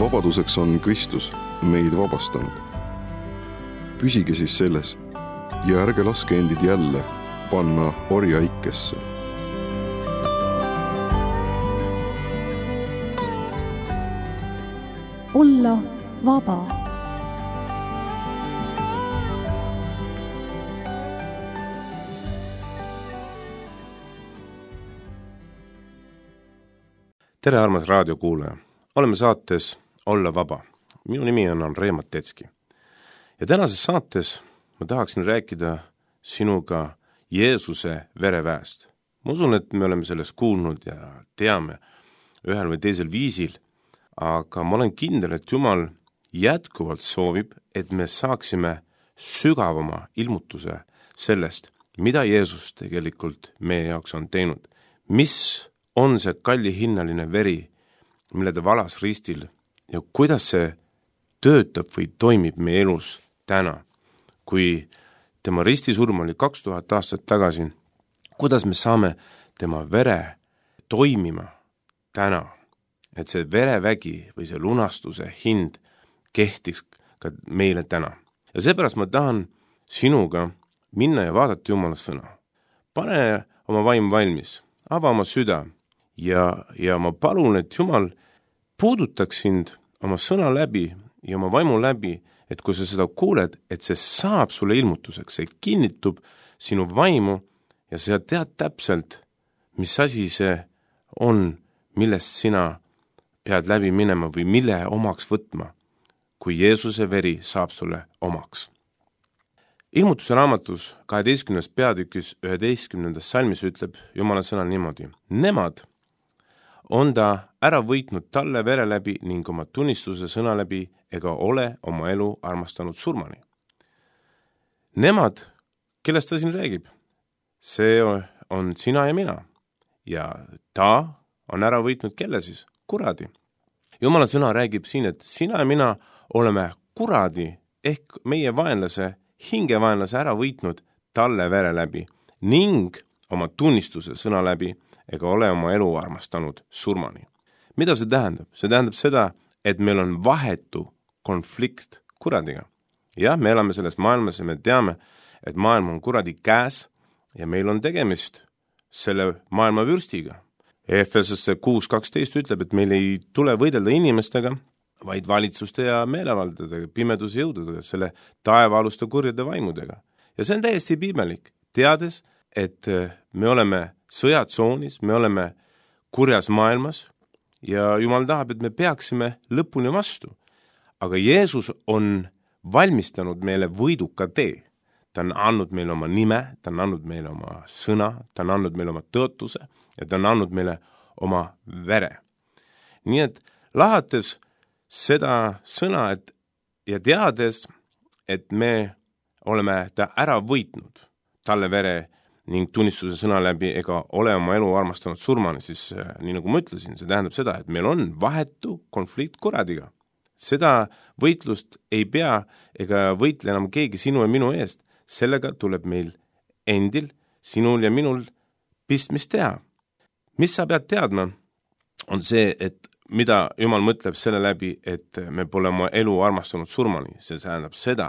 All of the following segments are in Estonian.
vabaduseks on Kristus meid vabastanud. Püsige siis selles ja ärge laske endid jälle panna orjaikesse. Olla vaba. Tere, armas raadiokuulaja! Oleme saates Olla vaba. Minu nimi on Andrei Matetski. Ja tänases saates ma tahaksin rääkida sinuga Jeesuse vereväest. Ma usun, et me oleme sellest kuulnud ja teame ühel või teisel viisil, aga ma olen kindel, et Jumal jätkuvalt soovib, et me saaksime sügavama ilmutuse sellest, mida Jeesus tegelikult meie jaoks on teinud. Mis on see kallihinnaline veri, mille ta valas ristil ja kuidas see töötab või toimib meie elus täna, kui tema ristisurm oli 2000 aastat tagasi, kuidas me saame tema vere toimima täna, et see verevägi või see lunastuse hind kehtiks ka meile täna. Ja seepärast ma tahan sinuga minna ja vaadata Jumala sõna. Pane oma vaim valmis, ava oma süda ja ma palun, et Jumal puudutaks sind oma sõna läbi ja oma vaimu läbi, et kui sa seda kuuled, et see saab sulle ilmutuseks, see kinnitub sinu vaimu ja sa tead täpselt, mis asi see on, millest sina pead läbi minema või mille omaks võtma, kui Jeesuse veri saab sulle omaks. Ilmutuse raamatus 12. peatükis 11. salmis ütleb Jumala sõna niimoodi. Nemad on ta ära võitnud talle vere läbi ning oma tunnistuse sõna läbi ega ole oma elu armastanud surmani. Nemad, kellest ta siin räägib, see on sina ja mina. Ja ta on ära võitnud kelle siis? Kuradi. Jumala sõna räägib siin, et sina ja mina oleme kuradi ehk meie vaenlase, hingevaenlase ära võitnud talle vere läbi ning oma tunnistuse sõna läbi ega ole oma elu armastanud surmani. Mida see tähendab? See tähendab seda, et meil on vahetu konflikt kuradiga. Jah, me elame selles maailmas ja me teame, et maailm on kuradi käes ja meil on tegemist selle maailma vürstiga. Efesasse 6.12 ütleb, et meil ei tule võidelda inimestega, vaid valitsuste ja meelevaldadega, pimeduse jõududega, selle taevaaluste kurjade vaimudega. Ja see on täiesti piimelik, teades, et me oleme sõjatsoonis, me oleme kurjas maailmas ja Jumal tahab, et me peaksime lõpuni vastu. Aga Jeesus on valmistanud meile võiduka tee. Ta on andnud meile oma nime, ta on andnud meile oma sõna, ta on andnud meile oma tõotuse ja ta on andnud meile oma vere. Nii et lahates seda sõna ja teades, et me oleme ta ära võitnud talle vere ning tunnistuse sõna läbi ega ole oma elu armastanud surmani, siis nii nagu ma ütlesin, see tähendab seda, et meil on vahetu konflikt kuradiga. Seda võitlust ei pea ega võitle enam keegi sinu ja minu eest. Sellega tuleb meil endil, sinul ja minul pistmist teha. Mis sa pead teadma, on see, et mida Jumal mõtleb selle läbi, et me pole oma elu armastanud surmani. See tähendab seda,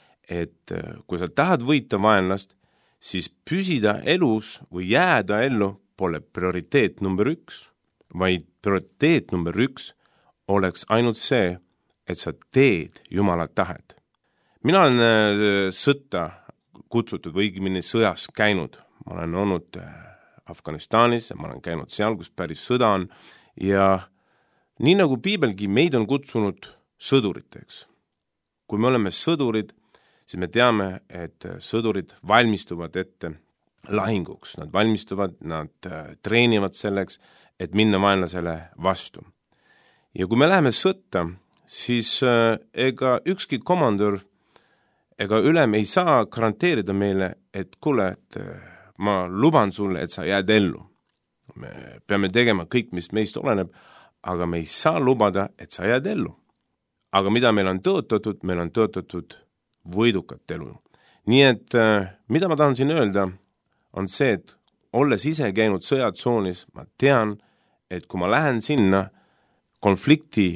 et kui sa tahad võita vaenlast, siis püsida elus või jääda ellu pole prioriteet number 1, vaid prioriteet number 1 oleks ainult see, et sa teed Jumala tahet. Mina olen sõtta kutsutud või õigemini sõjas käinud. Ma olen olnud Afganistanis ja ma olen käinud seal, kus päris sõda on ja nii nagu piibelgi meid on kutsunud sõduriteks. Kui me oleme sõdurid, siis me teame, et sõdurid valmistuvad ette lahinguks. Nad valmistuvad, nad treenivad selleks, et minna vaenlasele vastu. Ja kui me läheme sõtta, siis ega ükski komandör ega ülem ei saa garanteerida meile, et kuule, et ma luban sulle, et sa jääd ellu. Me peame tegema kõik, mis meist oleneb, aga me ei saa lubada, et sa jääd ellu. Aga mida meil on tõotatud? Meil on tõotatud võidukat elu. Nii et mida ma tahan siin öelda, on see, et olles ise käinud sõjatsoonis, ma tean, et kui ma lähen sinna konflikti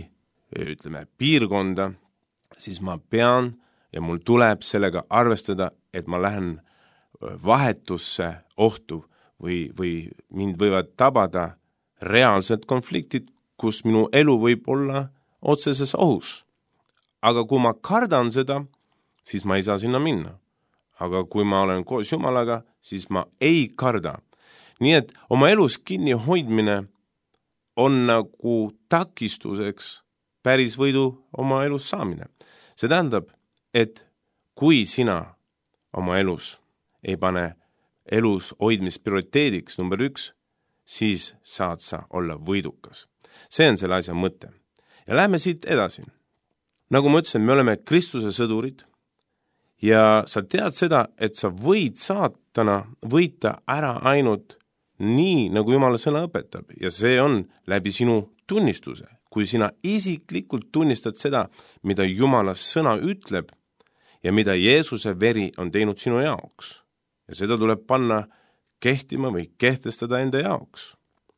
ütleme, piirkonda, siis ma pean ja mul tuleb sellega arvestada, et ma lähen vahetusse ohtu või mind võivad tabada reaalsed konfliktid, kus minu elu võib olla otseses ohus. Aga kui ma kardan seda, siis ma ei saa sinna minna. Aga kui ma olen koos Jumalaga, siis ma ei karda. Nii et oma elus kinni hoidmine on nagu takistuseks päris võidu oma elus saamine. See tähendab, et kui sina oma elus ei pane elus hoidmist prioriteediks number 1, siis saad sa olla võidukas. See on selle asja mõte. Ja lähme siit edasi. Nagu ma ütlesin, me oleme Kristuse sõdurid ja sa tead seda, et sa võid saatana võita ära ainult nii, nagu Jumala sõna õpetab. Ja see on läbi sinu tunnistuse. Kui sina isiklikult tunnistad seda, mida Jumala sõna ütleb ja mida Jeesuse veri on teinud sinu jaoks. Ja seda tuleb panna kehtima või kehtestada enda jaoks.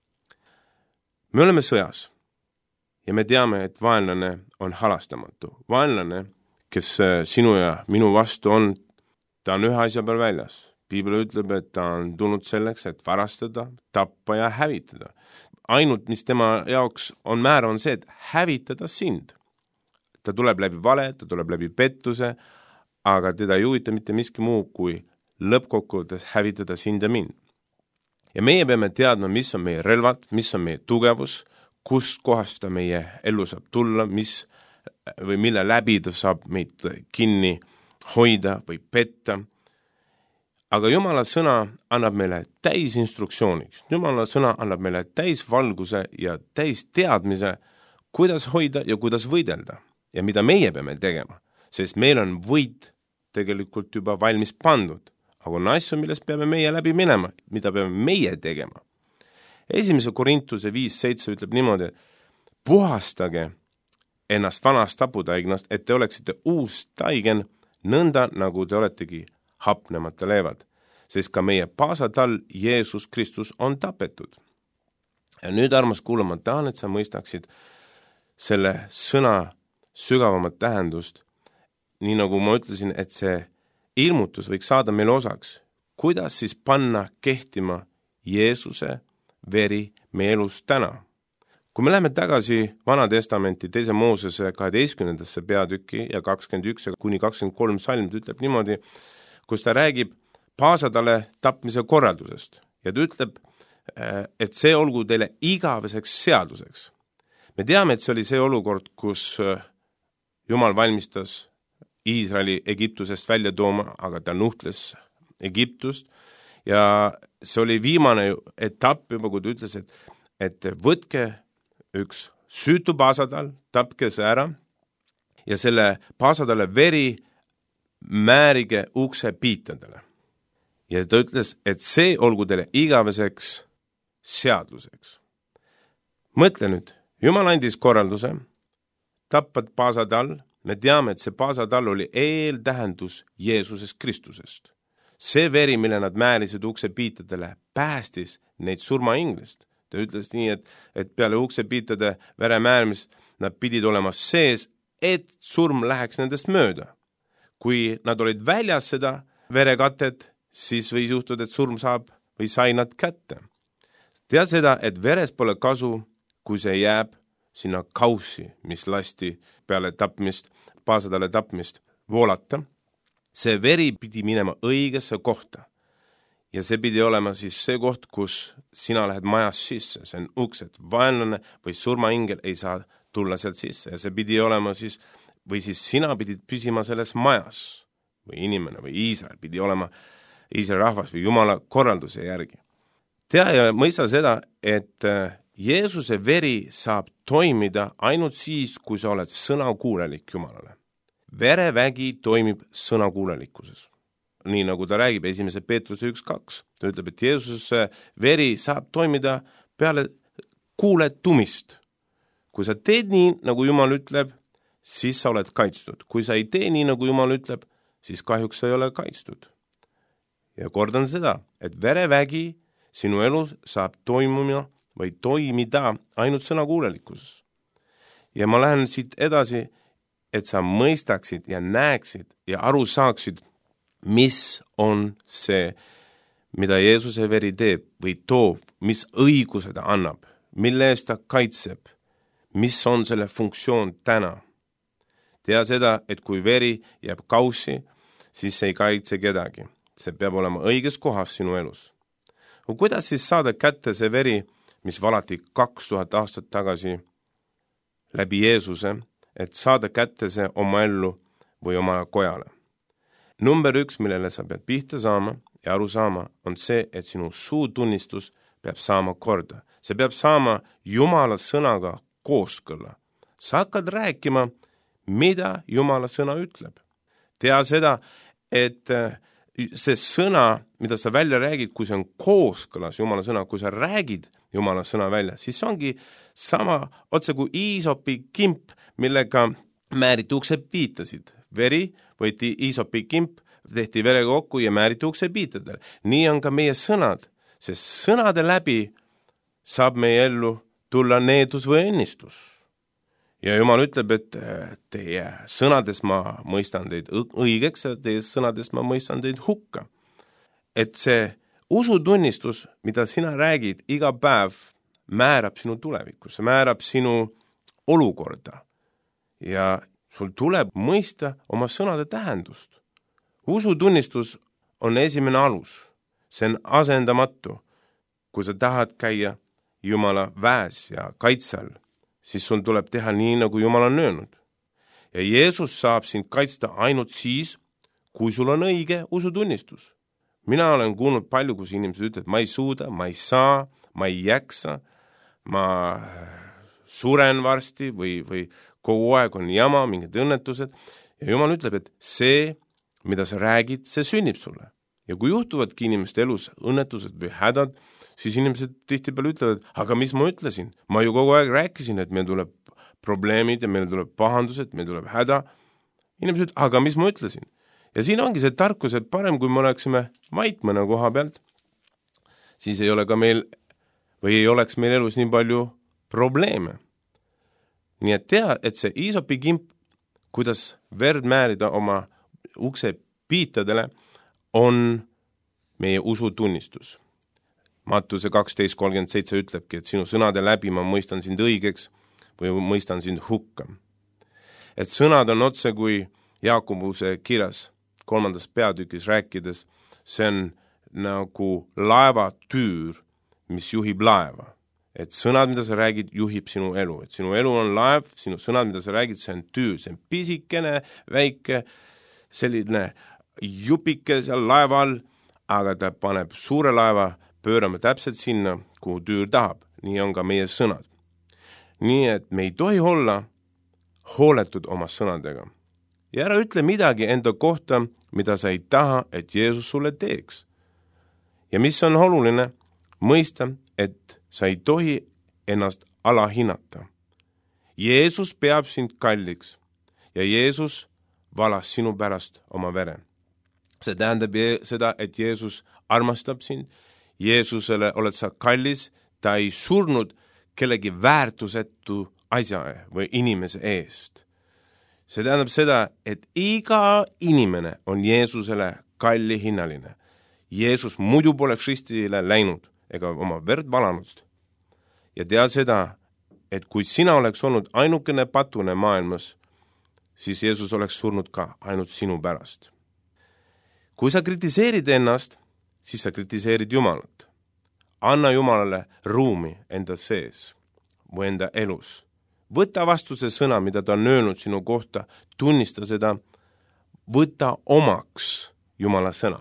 Me oleme sõjas ja me teame, et vaenlane on halastamatu. Vaenlane, kes sinu ja minu vastu on, ta on ühe asja peal väljas. Piibel ütleb, et ta on tulnud selleks, et varastada, tappa ja hävitada. Ainult, mis tema jaoks on määr, on see, et hävitada sind. Ta tuleb läbi vale, ta tuleb läbi pettuse, aga teda ei huvita mitte miski muu, kui lõppkokkuvõttes hävitada sind ja mind. Ja meie peame teadma, mis on meie relvad, mis on meie tugevus, kust kohast ta meie ellu saab tulla, või mille läbi ta saab meid kinni hoida või petta. Aga Jumala sõna annab meile täis instruktsiooniks. Jumala sõna annab meile täis valguse ja täis teadmise, kuidas hoida ja kuidas võidelda. Ja mida meie peame tegema, sest meil on võit tegelikult juba valmis pandud. Aga on asju, millest peame meie läbi minema, mida peame meie tegema. 1. Korintuse 5:7 ütleb niimoodi, puhastage ennast vanast taputaignast, et te oleksite uus taigen, nõnda nagu te oletegi hapnemata leevad, sest ka meie paasatall Jeesus Kristus on tapetud. Ja nüüd, armas kuulama, tahan, et sa mõistaksid selle sõna sügavamat tähendust, nii nagu ma ütlesin, et see ilmutus võiks saada meile osaks. Kuidas siis panna kehtima Jeesuse veri meie elus täna? Kui me läheme tagasi Vana Testamenti 2. Moosese 12. peatüki ja 21-23 salmid ütleb niimoodi, kus ta räägib paasatale tapmise korraldusest. Ja ta ütleb, et see olgu teile igaveseks seaduseks. Me teame, et see oli see olukord, kus Jumal valmistas Iisraeli Egiptusest välja tooma, aga ta nuhtles Egiptust ja see oli viimane etapp juba, kui ta ütles, et võtke üks süütu paasatall, tapke see ära ja selle paasatale veri määrige ukse piitadele. Ja ta ütles, et see olgu teile igaveseks seaduseks. Mõtle nüüd, Jumal andis korralduse, tappad paasatall. Me teame, et see paasatall oli eeltähendus Jeesusest Kristusest. See veri, mille nad määrisid ukse piitadele, päästis neid surmainglist. Ta ütles nii, et peale ukse piitade vere määrimist nad pidid olema sees, et surm läheks nendest mööda. Kui nad olid väljas seda verekatet, siis võis juhtuda, et surm saab või sai nad kätte. Tead seda, et veres pole kasu, kui see jääb sinna kaussi, mis lasti peale tapmist, paasatale tapmist voolata. See veri pidi minema õigesse kohta. Ja see pidi olema siis see koht, kus sina lähed majas sisse. See on uks, et vaenlane või surmaingel ei saa tulla sealt sisse. Ja see pidi olema siis, või siis sina pidid püsima selles majas. Või inimene või Iisrael pidi olema Iisraeli rahvas või Jumala korralduse järgi. Tea ja mõista seda, et Jeesuse veri saab toimida ainult siis, kui sa oled sõnakuulelik Jumalale. Verevägi toimib sõnakuulelikkuses. Nii nagu ta räägib 1. Peetruse 1:2. Ta ütleb, et Jeesuse veri saab toimida peale kuuletumist. Kui sa teed nii, nagu Jumal ütleb, siis sa oled kaitstud. Kui sa ei tee nii, nagu Jumal ütleb, siis kahjuks sa ei ole kaitstud. Ja kordan seda, et verevägi sinu elus saab toimuma või toimida ainult sõnakuulelikkuses. ja ma lähen siit edasi, et sa mõistaksid ja näeksid ja aru saaksid, mis on see, mida Jeesuse veri teeb või toob, mis õiguse ta annab, mille eest ta kaitseb, mis on selle funktsioon täna. Tea seda, et kui veri jääb kaussi, siis see ei kaitse kedagi. See peab olema õiges kohas sinu elus. Kuidas siis saada kätte see veri, mis valati 2000 aastat tagasi läbi Jeesuse, et saada kätte see oma ellu või oma kojale? Number 1, millele sa pead pihta saama ja aru saama, on see, et sinu suutunnistus peab saama korda. See peab saama Jumala sõnaga kooskõlla. Sa hakkad rääkima, mida Jumala sõna ütleb. Tea seda, et see sõna, mida sa välja räägid, kui see on kooskõlas Jumala sõna, kui sa räägid Jumala sõna välja, siis see ongi sama otse kui iisopi kimp, millega määriti uksepiitasid. Veri võeti iisopi kimp, tehti verega kokku ja määriti uksepiitadele. Nii on ka meie sõnad, sest sõnade läbi saab meie ellu tulla needus või õnnistus. Ja Jumal ütleb, et teie sõnades ma mõistan teid õigeks ja teie sõnades ma mõistan teid hukka. Et see usutunnistus, mida sina räägid iga päev, määrab sinu tulevikku, see määrab sinu olukorda. Ja sul tuleb mõista oma sõnade tähendust. Usutunnistus on esimene alus. See on asendamatu. Kui sa tahad käia Jumala väes ja kaitse all, siis sul tuleb teha nii, nagu Jumal on öelnud. Ja Jeesus saab sind kaitsta ainult siis, kui sul on õige usutunnistus. Mina olen kuulnud palju, kus inimesed ütlevad, ma ei suuda, ma ei saa, ma ei jaksa, ma suren varsti või kogu aeg on jama, mingid õnnetused. Ja Jumal ütleb, et see, mida sa räägid, see sünnib sulle. Ja kui juhtuvadki inimeste elus õnnetused või hädad, siis inimesed tihtipeale ütlevad, aga mis ma ütlesin? Ma ju kogu aeg rääkisin, et meil tuleb probleemid ja meil tuleb pahandused, meil tuleb häda. Inimesed ütlevad, aga mis ma ütlesin? Ja siin ongi see tarkus, et parem kui me oleksime vait mõne koha pealt, siis ei ole ka meil või ei oleks meil elus nii palju probleeme. Nii et tea, et see iisopi kimp, kuidas verd määrida oma ukse piitadele, on meie usutunnistus. Mattuse 12:37 ütlebki, et sinu sõnade läbi ma mõistan sind õigeks või mõistan sind hukka. Et sõnad on otse kui Jaakobuse kirjas 3. peatükis rääkides, see on nagu laevatüür, mis juhib laeva. Et sõnad, mida sa räägid, juhib sinu elu. Et sinu elu on laev, sinu sõnad, mida sa räägid, see on tüür, see on pisikene, väike, selline jupike seal laeva all, aga ta paneb suure laeva pöörama täpselt sinna, kuhu tüür tahab. Nii on ka meie sõnad. Nii et me ei tohi olla hooletud oma sõnadega. Ja ära ütle midagi enda kohta, mida sa ei taha, et Jeesus sulle teeks. Ja mis on oluline, mõista, et sa ei tohi ennast alahinnata. Jeesus peab sind kalliks ja Jeesus valas sinu pärast oma vere. See tähendab seda, et Jeesus armastab sind, Jeesusele oled sa kallis, ta ei surnud kellegi väärtusetu asja või inimese eest. See tähendab seda, et iga inimene on Jeesusele kallihinnaline. Jeesus muidu poleks ristile läinud ega oma verd valanud. Ja tea seda, et kui sina oleks olnud ainukene patune maailmas, siis Jeesus oleks surnud ka ainult sinu pärast. Kui sa kritiseerid ennast, siis sa kritiseerid Jumalat. Anna Jumalale ruumi enda sees või enda elus. Võta vastu see sõna, mida ta on öelnud sinu kohta, tunnista seda, võta omaks Jumala sõna.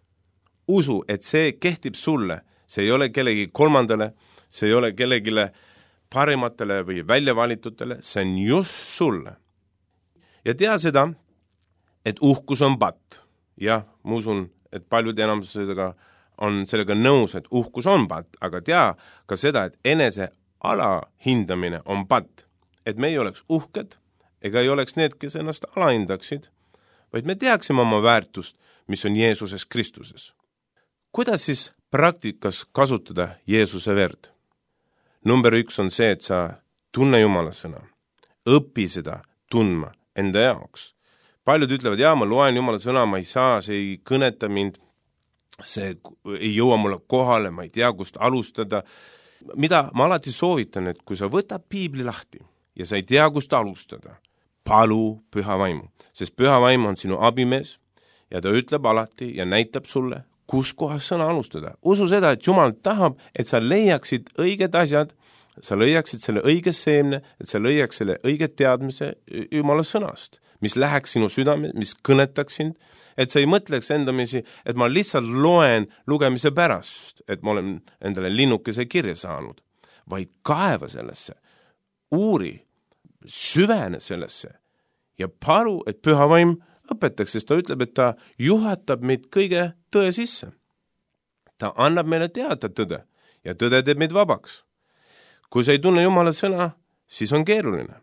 Usu, et see kehtib sulle, see ei ole kellegi kolmandale, see ei ole kellegile parimatele või väljavalitutele, see on just sulle. Ja tea seda, et uhkus on patt. Jah, ma usun, et paljud enamusega on sellega nõus, et uhkus on patt, aga tea ka seda, et enese alahindamine on patt. Et me ei oleks uhked ega ei oleks need, kes ennast alahindaksid, vaid me teaksime oma väärtust, mis on Jeesuses Kristuses. Kuidas siis praktikas kasutada Jeesuse verd? Number 1 on see, et sa tunne Jumala sõna. õpi seda tundma enda jaoks. Paljud ütlevad, ma loen Jumala sõna, ma ei saa, see ei kõneta mind, see ei jõua mulle kohale, ma ei tea, kust alustada. Mida ma alati soovitan, et kui sa võtad piibli lahti ja sa ei tea, kust alustada, palu püha vaimu, sest püha vaim on sinu abimees ja ta ütleb alati ja näitab sulle, kus kohas sõna alustada. Usu seda, et Jumal tahab, et sa leiaksid õiged asjad, sa leiaksid selle õige seemne, et sa leiaks selle õige teadmise Jumala sõnast, mis läheks sinu südame, mis kõnetaks sind, et sa ei mõtleks endamisi, et ma lihtsalt loen lugemise pärast, et ma olen endale linnukese kirja saanud, vaid kaeva sellesse, uuri, süvene sellesse ja palu, et püha vaim õpetaks, sest ta ütleb, et ta juhatab meid kõige tõe sisse. Ta annab meile teada tõde ja tõde teeb meid vabaks. Kui sa ei tunne Jumala sõna, siis on keeruline.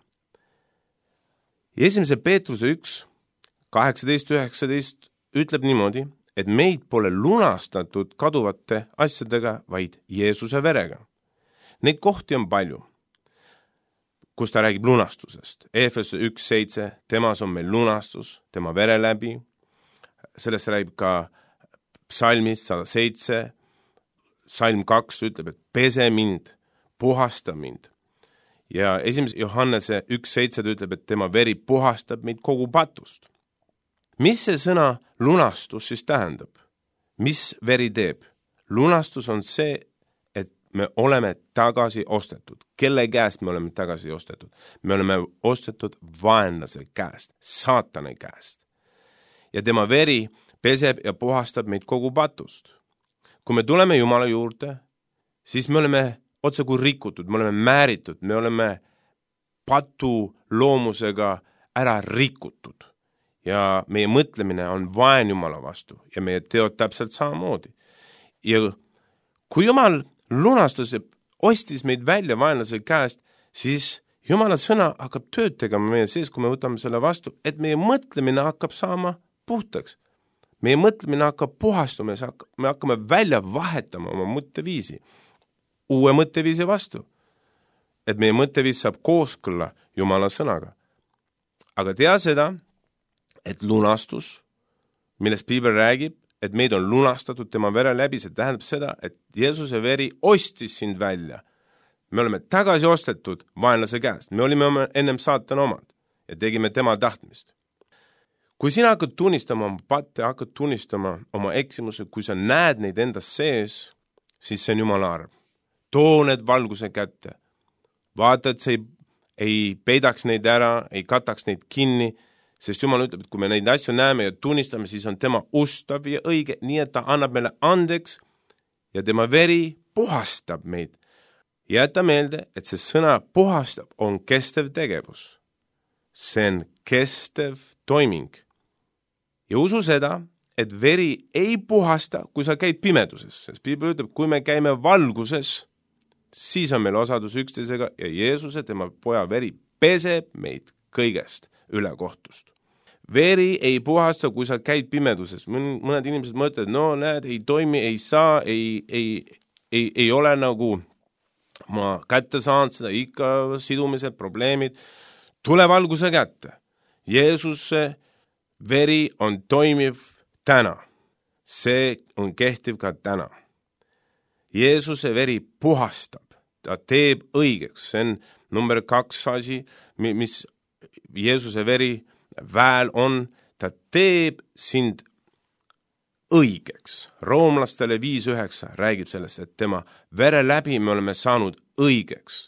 1. Peetruse 1, 18-19 ütleb niimoodi, et meid pole lunastatud kaduvate asjadega, vaid Jeesuse verega. Neid kohti on palju, kus ta räägib lunastusest. Efese 1.7, temas on meil lunastus, tema vere läbi. Sellest räägib ka psalmist 107, psalm 2 ütleb, et pese mind, puhasta mind. Ja 1. Johannese 1.7 ütleb, et tema veri puhastab meid kogu patust. Mis see sõna lunastus siis tähendab? Mis veri teeb? Lunastus on see, et me oleme tagasi ostetud. Kelle käest me oleme tagasi ostetud? Me oleme ostetud vaenlase käest, saatane käest. Ja tema veri peseb ja puhastab meid kogu patust. Kui me tuleme Jumala juurde, siis me oleme otse kui rikutud, me oleme määritud, me oleme patu loomusega ära rikutud. Ja meie mõtlemine on vaen Jumala vastu ja meie teod täpselt samamoodi. Ja kui Jumal lunastas ja ostis meid välja vaenlase käest, siis Jumala sõna hakkab tööd tegema meie sees, kui me võtame selle vastu, et meie mõtlemine hakkab saama puhtaks. Meie mõtlemine hakkab puhastuma, me hakkame välja vahetama oma mõtteviisi, uue mõtteviisi vastu. Et meie mõtteviis saab kooskõlla Jumala sõnaga. Aga tea seda, et lunastus, millest Piibel räägib, et meid on lunastatud tema vere läbi, see tähendab seda, et Jeesuse veri ostis sind välja. Me oleme tagasi ostetud vaenlase käest. Me olime ennem saatana omad ja tegime tema tahtmist. Kui sina hakkad tunnistama oma patte, hakkad tunnistama oma eksimuse, kui sa näed neid endas sees, siis see on Jumala arv. Too need valguse kätte. Vaata, et see ei peidaks neid ära, ei kataks neid kinni, sest Jumal ütleb, et kui me neid asju näeme ja tunnistame, siis on tema ustav ja õige, nii et ta annab meile andeks ja tema veri puhastab meid. Jäta meelde, et see sõna puhastab on kestev tegevus. See on kestev toiming. Ja usu seda, et veri ei puhasta, kui sa käid pimeduses, sest Piibel ütleb, kui me käime valguses, siis on meil osadus üksteisega ja Jeesuse, tema poja veri, peseb meid kõigest ülekohtust. Veri ei puhasta, kui sa käid pimeduses. Mõned inimesed mõtlevad, no näed, ei toimi, ei saa, ei ole nagu ma kätte saanud seda, ikka sidumised, probleemid. Tule valguse kätte. Jeesuse veri on toimiv täna. See on kehtiv ka täna. Jeesuse veri puhastab. Ta teeb õigeks. See on number 2 asi, mis Jeesuse veri väel on. Ta teeb sind õigeks. Roomlastele 5.9 räägib sellest, et tema vere läbi me oleme saanud õigeks.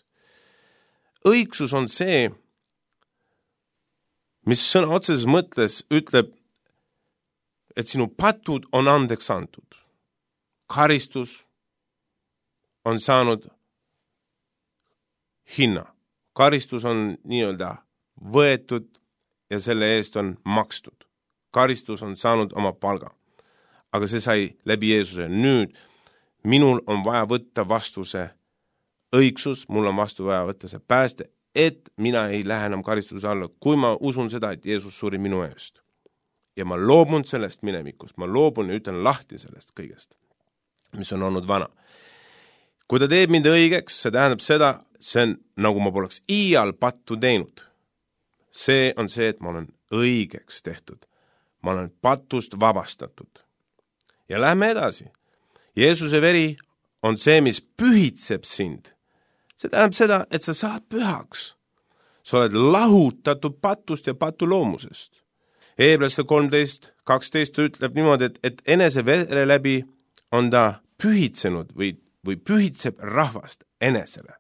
Õigsus on see, mis sõna otseses mõttes ütleb, et sinu patud on andeks antud. Karistus on saanud hinna. Karistus on nii-öelda võetud ja selle eest on makstud. Karistus on saanud oma palga. Aga see sai läbi Jeesuse. Nüüd minul on vaja võtta vastu see õigsus, mul on vastu vaja võtta see pääste, et mina ei lähe enam karistuse alla, kui ma usun seda, et Jeesus suri minu eest. Ja ma loobun sellest minevikust, ma loobun ja ütlen lahti sellest kõigest, mis on olnud vana. Kui ta teeb mind õigeks, see tähendab seda, see on nagu ma poleks iial pattu teinud. see on see, et ma olen õigeks tehtud. Ma olen patust vabastatud. Ja lähme edasi. Jeesuse veri on see, mis pühitseb sind. See tähendab seda, et sa saad pühaks. Sa oled lahutatud patust ja patuloomusest. Hebreasse 13:12 ütleb niimoodi, et enese vere läbi on ta pühitsenud või pühitseb rahvast enesele.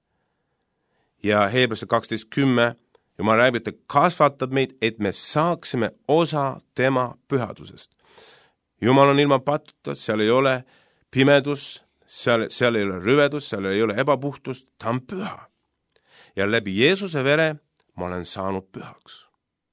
Ja Hebreasse 12:10 Jumal räägib, et ta kasvatab meid, et me saaksime osa tema pühadusest. Jumal on ilma patuta, seal ei ole pimedus, seal ei ole rüvedus, seal ei ole ebapuhtust, ta on püha. Ja läbi Jeesuse vere ma olen saanud pühaks.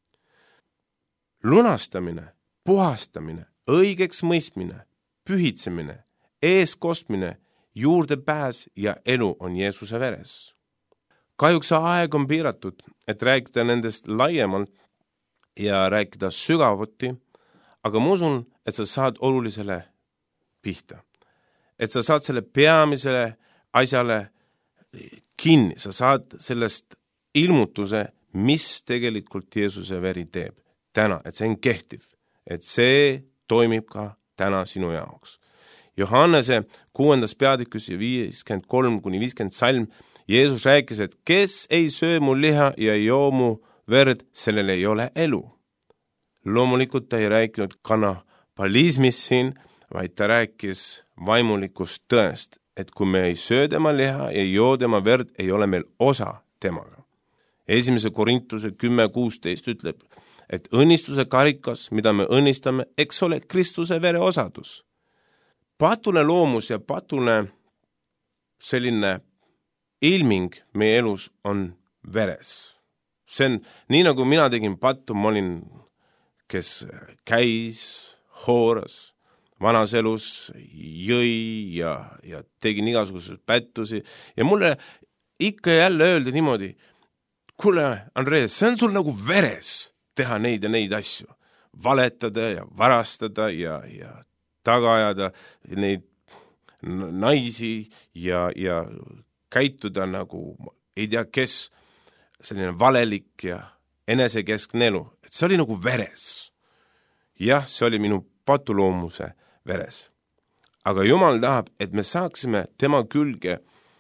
Lunastamine, puhastamine, õigeks mõistmine, pühitsemine, eeskostmine, juurdepääs ja elu on Jeesuse veres. Kahjuks aeg on piiratud, et rääkida nendest laiemalt ja rääkida sügavuti, aga ma usun, et sa saad olulisele pihta. Et sa saad selle peamisele asjale kinni, sa saad sellest ilmutuse, mis tegelikult Jeesuse veri teeb täna, et see on kehtiv, et see toimib ka täna sinu jaoks. Johannese 6. peatükis 53-50 salm Jeesus rääkis, et kes ei söö mu liha ja joo mu verd, sellel ei ole elu. Loomulikult ta ei rääkinud kannibalismist siin, vaid ta rääkis vaimulikust tõest, et kui me ei söö tema liha ja joo tema verd, ei ole meil osa temaga. 1. Korintuse 10:16 ütleb, et õnnistuse karikas, mida me õnnistame, eks ole Kristuse vere osadus. Patune loomus ja patune selline ilming meie elus on veres. See on nii, nagu mina tegin pattu, ma olin, kes käis, hooras, vanas elus, jõi ja tegin igasuguseid pättusi ja mulle ikka jälle öeldi niimoodi, kuule, Andreas, see on sul nagu veres teha neid ja neid asju, valetada ja varastada ja taga ajada neid naisi ja käituda nagu ei tea kes, selline valelik ja enesekeskne elu, et see oli nagu veres. Jah, see oli minu patuloomuse veres. Aga Jumal tahab, et me saaksime tema külge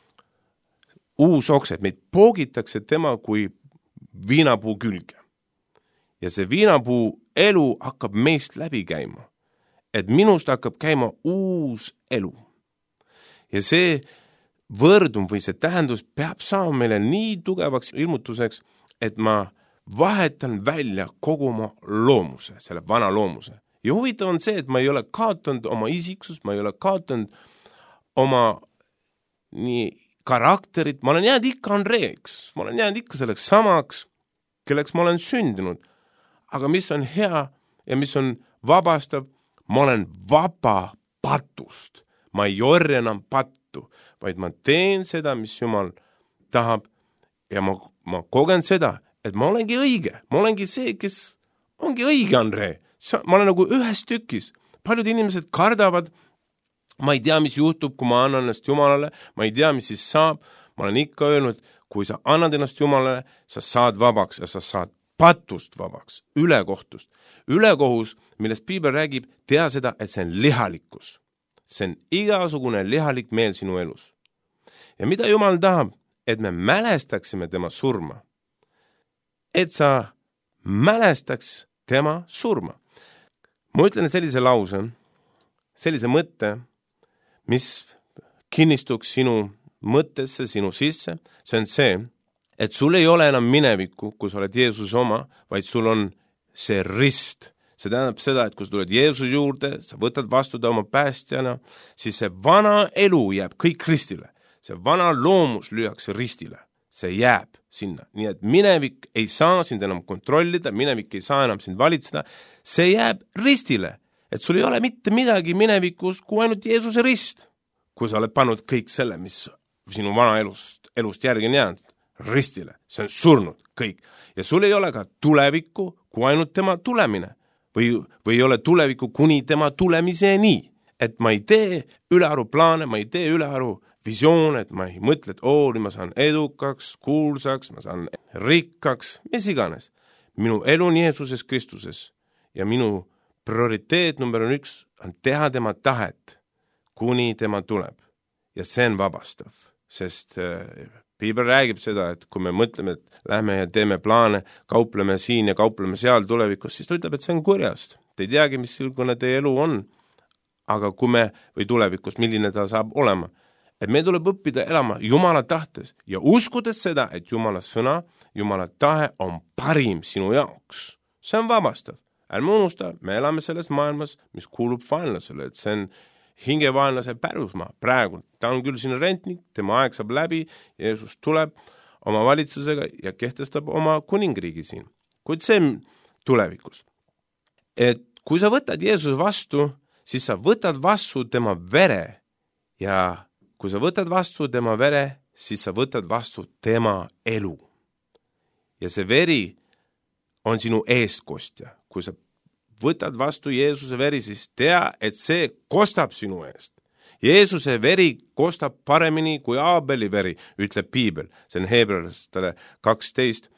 uusokse, et meid poogitakse tema kui viinapuu külge. Ja see viinapuu elu hakkab meist läbi käima. Et minust hakkab käima uus elu. Ja see võrdum või see tähendus peab saama meile nii tugevaks ilmutuseks, et ma vahetan välja kogu oma loomuse, selle vana loomuse. Ja huvitav on see, et ma ei ole kaotanud oma isiksust, ma ei ole kaotanud oma nii karakterit, ma olen jäänud ikka Andreeks, ma olen jäänud ikka selleks samaks, kelleks ma olen sündinud. Aga mis on hea ja mis on vabastav, ma olen vaba patust. Ma ei orja enam pattu, vaid ma teen seda, mis Jumal tahab ja ma kogen seda, et ma olengi õige. Ma olengi see, kes ongi õige, Andre. Ma olen nagu ühes tükis. Paljud inimesed kardavad, ma ei tea, mis juhtub, kui ma annan ennast Jumalale, ma ei tea, mis siis saab. Ma olen ikka öelnud, kui sa annad ennast Jumalale, sa saad vabaks ja sa saad patust vabaks, ülekohtust. Ülekohus, millest Piibel räägib, tea seda, et see on lihalikkus. See on igasugune lihalik meel sinu elus. Ja mida Jumal tahab, et me mälestaksime tema surma. Et sa mälestaks tema surma. Ma ütlen sellise lause, sellise mõtte, mis kinnistuks sinu mõttesse, sinu sisse, see on see, et sul ei ole enam minevikku, kui sa oled Jeesuse oma, vaid sul on see rist. See tähendab seda, et kui sa tuled Jeesuse juurde, sa võtad vastu ta oma päästjana, siis see vana elu jääb kõik ristile. See vana loomus lüüakse ristile. See jääb sinna. Nii et minevik ei saa sind enam kontrollida, minevik ei saa enam sind valitseda. See jääb ristile. Et sul ei ole mitte midagi minevikus kui ainult Jeesuse rist. Kui sa oled pannud kõik selle, mis sinu vana elust järgi on jäänud, ristile. See on surnud kõik. Ja sul ei ole ka tulevikku kui ainult tema tulemine. Või ei ole tulevikku kuni tema tulemiseni. Et ma ei tee ülearu plaane, ma ei tee ülearu visioone, et ma ei mõtle, et nüüd ma saan edukaks, kuulsaks, ma saan rikkaks, mis iganes. minu elu on Jeesuses Kristuses ja minu prioriteet number 1 on teha tema tahet, kuni tema tuleb. Ja see on vabastav, sest Piibel räägib seda, et kui me mõtleme, et lähme ja teeme plaane, kaupleme siin ja kaupleme seal tulevikus, siis ta ütleb, et see on kurjast. Te ei teagi, mis silgune teie elu on, aga kui me, või tulevikus, milline ta saab olema, et me tuleb õppida elama Jumala tahtes ja uskudes seda, et Jumala sõna, Jumala tahe on parim sinu jaoks. See on vabastav. Ärme unusta, me elame selles maailmas, mis kuulub vaenlasele, et see on hingevaenlase pärusmaa praegu. Ta on küll siin rentnik, tema aeg saab läbi, Jeesus tuleb oma valitsusega ja kehtestab oma kuningriigi siin. Kuid see on tulevikus. Et kui sa võtad Jeesuse vastu, siis sa võtad vastu tema vere ja kui sa võtad vastu tema vere, siis sa võtad vastu tema elu. Ja see veri on sinu eestkostja. Kui sa võtad vastu Jeesuse veri, siis tea, et see kostab sinu eest. Jeesuse veri kostab paremini kui Aabeli veri, ütleb Piibel. See on Heebrealastele 12,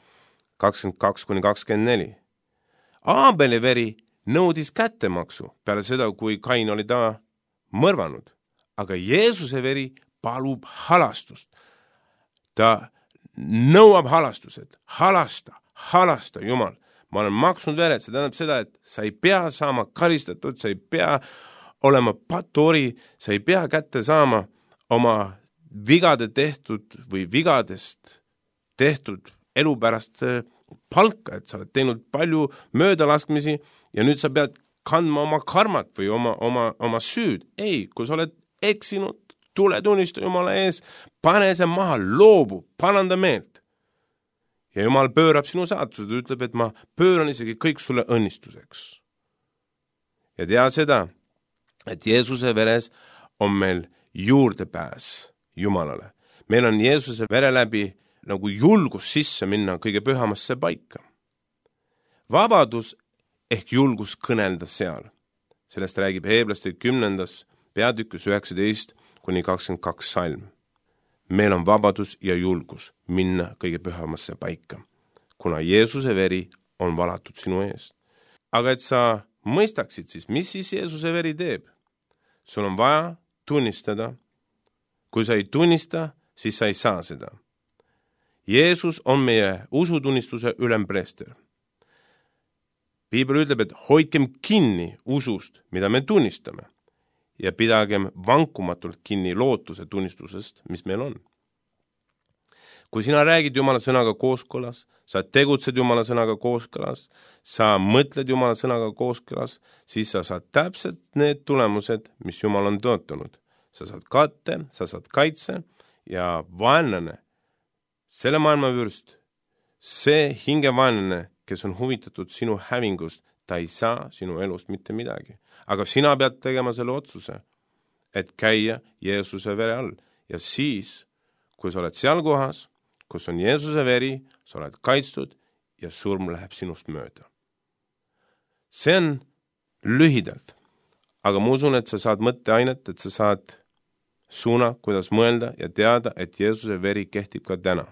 22-24. Aabeli veri nõudis kättemaksu peale seda, kui Kain oli ta mõrvanud. Aga Jeesuse veri palub halastust. Ta nõuab halastused. Halasta, Jumal. Ma olen maksnud vered, see tähendab seda, et sa ei pea saama karistatud, sa ei pea olema patori, sa ei pea kätte saama oma vigade tehtud või vigadest tehtud elu pärast palka, et sa oled teinud palju möödalaskmisi ja nüüd sa pead kandma oma karmat või oma süüd. Ei, kui sa oled eksinud, tule tunnista Jumala ees, pane see maha, loobu, paranda meelt. Ja Jumal pöörab sinu saatused, ütleb, et ma pööran isegi kõik sulle õnnistuseks. Ja tea seda, et Jeesuse veres on meil juurdepääs Jumalale. Meil on Jeesuse vere läbi nagu julgus sisse minna kõige pühamasse paika. Vabadus ehk julgus kõnelda seal. Sellest räägib Heeblaste 10. peatükis 19-22 salm. Meil on vabadus ja julgus minna kõige pühamasse paika, kuna Jeesuse veri on valatud sinu eest. Aga et sa mõistaksid siis, mis siis Jeesuse veri teeb? Sul on vaja tunnistada. Kui sa ei tunnista, siis sa ei saa seda. Jeesus on meie usutunnistuse ülempreester. Piibel ütleb, et hoidkem kinni usust, mida me tunnistame. Ja pidagem vankumatult kinni lootuse tunnistusest, mis meil on. Kui sina räägid Jumala sõnaga kooskõlas, sa tegutsed Jumala sõnaga kooskõlas, sa mõtled Jumala sõnaga kooskõlas, siis sa saad täpselt need tulemused, mis Jumal on tõotanud. Sa saad katte, sa saad kaitse ja vaenlane, selle maailma vürst, see hingevaenlane, kes on huvitatud sinu hävingust, ta ei saa sinu elust mitte midagi. Aga sina pead tegema selle otsuse, et käia Jeesuse vere all. Ja siis, kui sa oled seal kohas, kus on Jeesuse veri, sa oled kaitstud ja surm läheb sinust mööda. See on lühidalt, aga ma usun, et sa saad mõtteainet, et sa saad suuna, kuidas mõelda ja teada, et Jeesuse veri kehtib ka täna.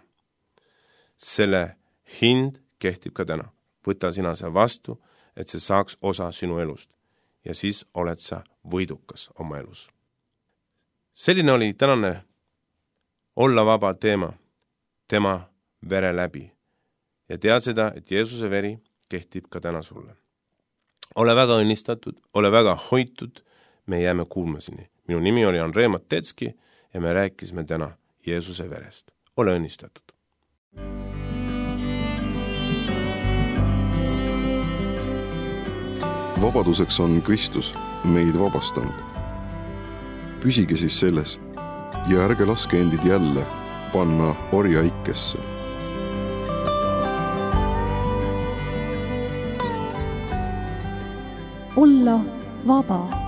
Selle hind kehtib ka täna. Võta sina see vastu, et see saaks osa sinu elust. Ja siis oled sa võidukas oma elus. Selline oli tänane olla vaba teema, tema vere läbi. Ja tead seda, et Jeesuse veri kehtib ka täna sulle. Ole väga õnnistatud, ole väga hoitud, me jääme kuulmasini. Minu nimi oli Andrei Matetski ja me rääkisime täna Jeesuse verest. Ole õnnistatud. Vabaduseks on Kristus meid vabastanud. Püsige siis selles ja ärge laske endid jälle panna orja ikkesse. Olla vaba.